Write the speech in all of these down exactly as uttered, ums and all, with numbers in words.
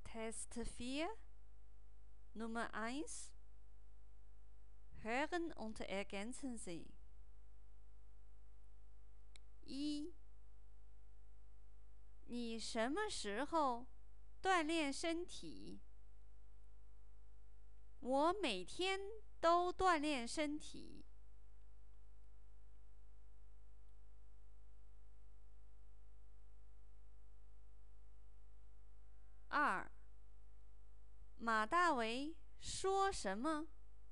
Test vier, Nummer eins. Hören und ergänzen Sie. 一，你什么时候锻炼身体？我每天都锻炼身体。二，马大为说什么？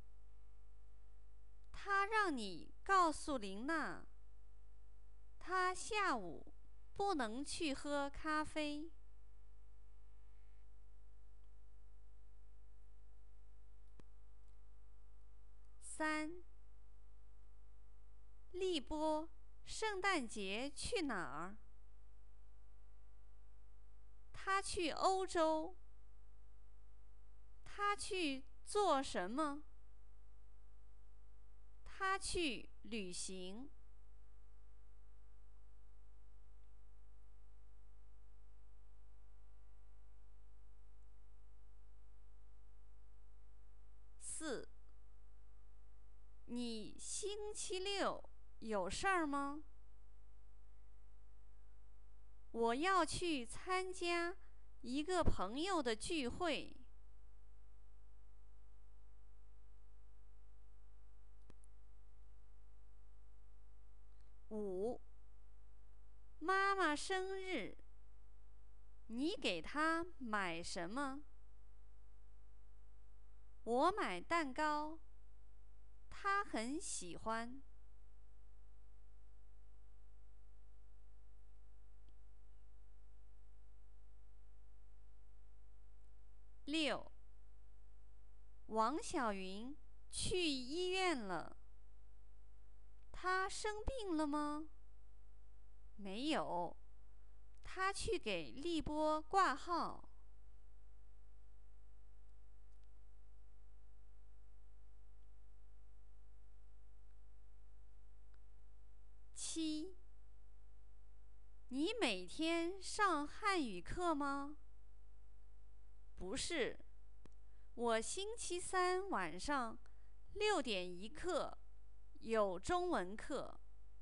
他让你告诉琳娜，他下午不能去喝咖啡。三，立波圣诞节去哪儿？他去欧洲。他去做什么？他去旅行。四，你星期六有事儿吗？我要去参加一个朋友的聚会。五，妈妈生日，你给她买什么？我买蛋糕，她很喜欢。六，王小云去医院了。她生病了吗？没有，她去给立波挂号。七，你每天上汉语课吗？不是，我星期三晚上六点一刻有中文课。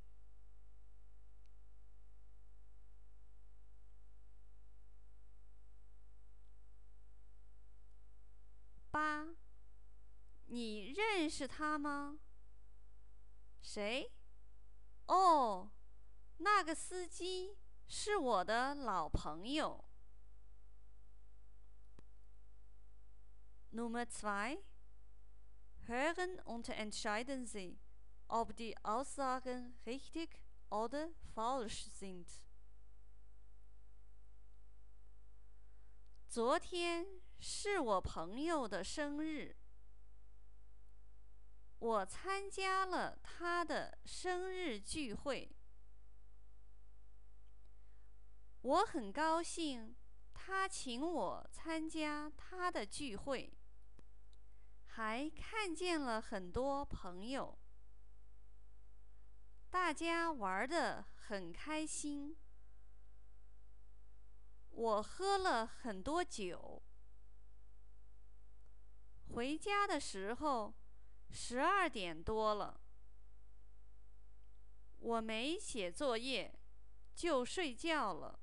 八，你认识他吗？谁？哦，那个司机是我的老朋友。Nummer zwei. Hören und entscheiden Sie, ob die Aussagen richtig oder falsch sind. 昨天是我朋友的生日，我参加了他的生日聚会。我很高兴他请我参加他的聚会，还看见了很多朋友，大家玩得很开心。我喝了很多酒。回家的时候，十二点多了。我没写作业，就睡觉了。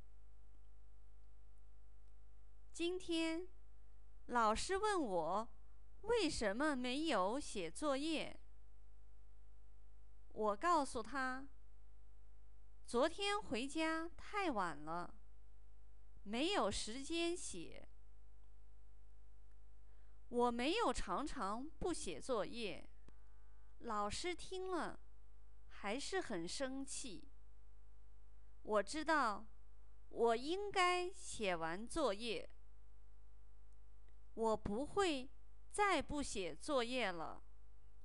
今天，老师问我为什么没有写作业。我告诉他，昨天回家太晚了，没有时间写。我没有常常不写作业，老师听了还是很生气。我知道我应该写完作业，我不会再不写作业了。